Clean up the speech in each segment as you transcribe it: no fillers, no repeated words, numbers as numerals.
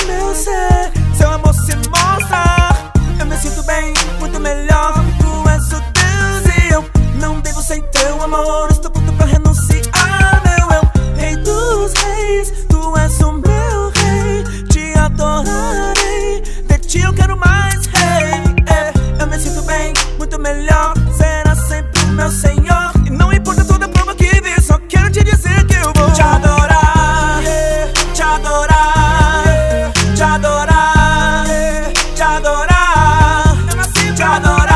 meu ser. Seu amor se mostra, eu me sinto bem, muito melhor. Tu és o Deus e eu não vivo sem teu amor. Estou pronto pra renunciar, meu eu, rei dos reis. Tu és o meu rei, te adorarei. De ti eu quero mais, rei. Eu me sinto bem, muito melhor. Será sempre o meu Senhor. E não importa toda a prova que vi, só quero te dizer que eu vou te adorar, te adorar, te adorar, te adorar. Eu nasci te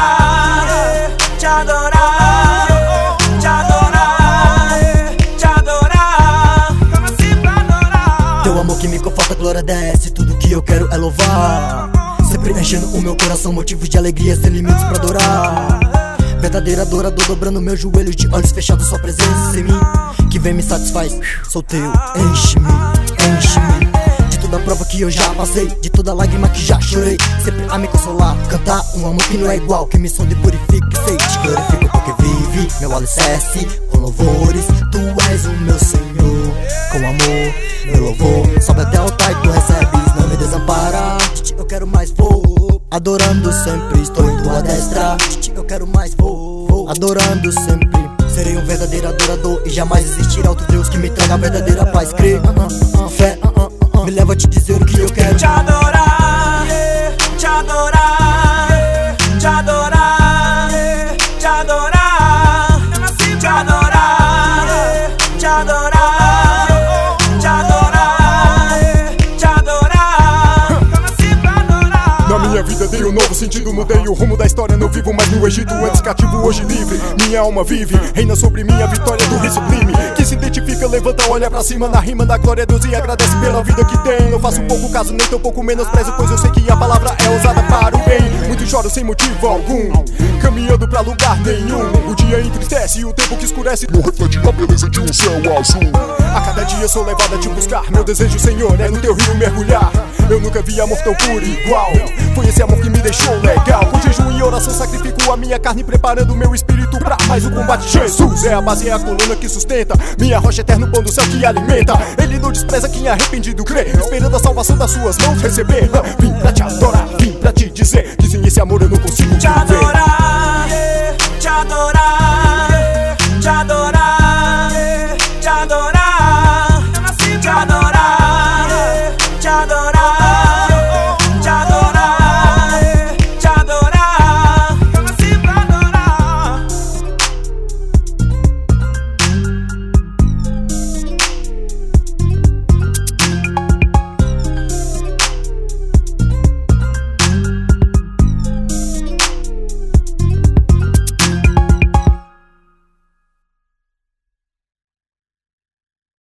adorar, te adorar, te adorar, te adorar. Eu nasci pra adorar. Teu amor que me conforta, glória desce. Tudo que eu quero é louvar, sempre enchendo o meu coração, motivos de alegria sem limites pra adorar. Verdadeiro adorador, dobrando meus joelhos, de olhos fechados, sua presença em mim que vem me satisfaz. Sou teu, enche-me, enche-me de toda a prova que eu já passei, de toda lágrima que já chorei, sempre a me consolar, cantar um amor que não é igual, que me sonde e purifica e sei. Te glorifico porque vive meu alicerce com louvores. Tu és o meu Senhor, com amor, meu louvor sobe até o altar e tu recebes, não me desampara. De ti eu quero mais, vou adorando sempre, estou em tua destra. De ti eu quero mais, vou adorando sempre. Serei um verdadeiro adorador e jamais existirá outro Deus que me traga a verdadeira paz. Crer, fé, me leva a te dizer o que eu quero. Te adorar, te adorar, te adorar, te adorar. Eu nasci te adorar, te adorar, te adorar, te adorar. Eu nasci pra adorar. Na minha vida dei um novo sentido, mudei o rumo da história. Não vivo mais no Egito, antes cativo, hoje livre. Minha alma vive, reina sobre mim a vitória do rei sublime, que se identifica, levanta, olha pra cima na rima da glória a Deus e agradece pela vida que tem. Não faço pouco caso, nem tão pouco menosprezo, pois eu sei que a palavra é usada para o bem. Muitos choram sem motivo algum, caminhando pra lugar nenhum. O dia entristece e o tempo que escurece não reflete a beleza de um céu azul. A cada dia sou levado a te buscar, meu desejo, Senhor, é no teu rio mergulhar. Eu nunca vi amor tão puro igual, foi esse amor que me deixou legal. Com jejum e oração sacrifico a minha carne, preparando meu espírito pra mais o combate. Jesus é a base, é a coluna que sustenta, minha rocha eterna, o pão do céu que alimenta. Ele não despreza quem arrependido crê, esperando a salvação das suas mãos receber. Vim pra te adorar, vim pra te dizer que sem esse amor eu não consigo te adorar, te adorar,